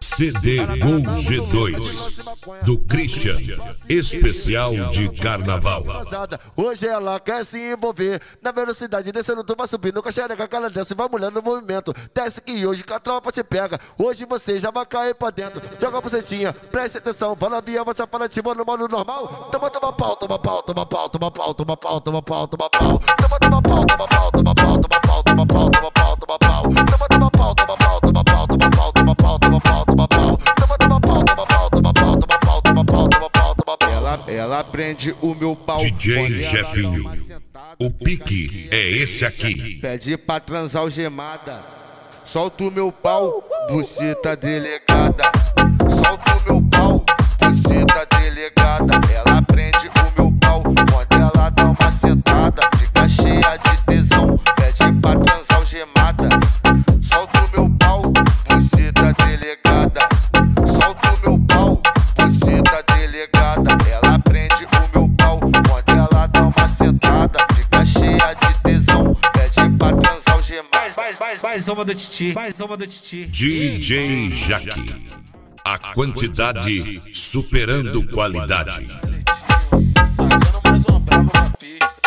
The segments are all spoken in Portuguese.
CD Gol G2 do Christian, especial de carnaval. Hoje ela quer se envolver na velocidade, descendo tu vai subir no xereca, que ela desce, vai mulher no movimento. Desce que hoje que a tropa te pega, hoje você já vai cair pra dentro. Joga a bucetinha, preste atenção, fala via, você fala de mano normal. Toma pau, toma pau, toma pau, toma pau, toma pau, toma pau, toma pau. Toma pau, toma pau, toma pau, toma pau, toma pau, toma pau, toma pau. Toma pau, toma pau, toma pau, toma pau, toma pau, toma pau, toma pau. Toma pau, toma pau, toma pau, toma pau, toma pau, toma pau, toma pau. Ela prende o meu pau. DJ Jefinho, o pique é esse aqui. Pede pra transar algemada. Solta o meu pau, buceta delegada. Solta o meu pau, buceta delegada. Ela prende o meu pau quando ela dá uma sentada. Fica cheia de tesão, pede pra transar algemada. Solta o meu pau, buceta delegada. Solta o meu pau, buceta delegada. Ela prende o meu pau quando ela dá uma sentada. Fica cheia de tesão, pede pra transar algemada. Mais uma do Titi, mais uma do Titi. DJ Jaque, a quantidade superando qualidade. Fazendo mais uma brava na pista.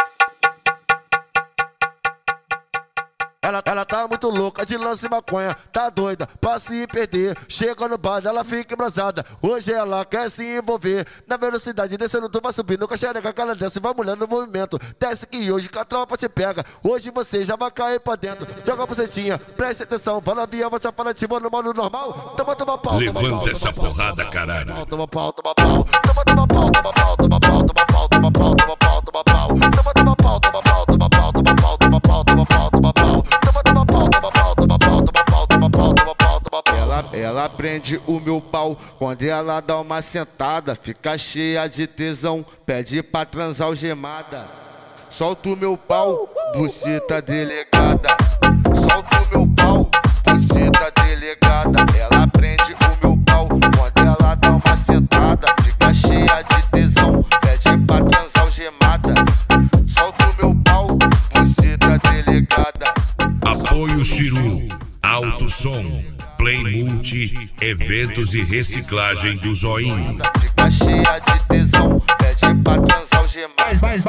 Ela tá muito louca de lance e maconha, tá doida pra se perder. Chega no bar, ela fica embrasada. Hoje ela quer se envolver na velocidade, descendo tu vai subir no xereca, que ela desce, vai mulher no movimento. Desce que hoje que a tropa te pega, hoje você já vai cair pra dentro. Joga a bucetinha, preste atenção, fala via, você fala de mano normal. Toma pau, Levanta essa porrada, caralho. toma pau, toma pau. Toma pau, toma pau, toma pau, toma pau, toma pau, toma pau, toma pau. Toma pau, toma pau, toma pau, toma pau, toma pau, toma pau, toma pau. Ela prende o meu pau quando ela dá uma sentada. Fica cheia de tesão, pede pra transar algemada. Solta o meu pau, buceta delegada. Solta o meu pau, buceta delegada. Ela prende o meu pau quando ela dá uma sentada. Fica cheia de tesão, pede pra transar algemada. Solta o meu pau, buceta delegada. Apoio Chiru, Alto Som, Play Multi, eventos e reciclagem do Zoinho. Fica cheia de tesão, pede pra transar algemada.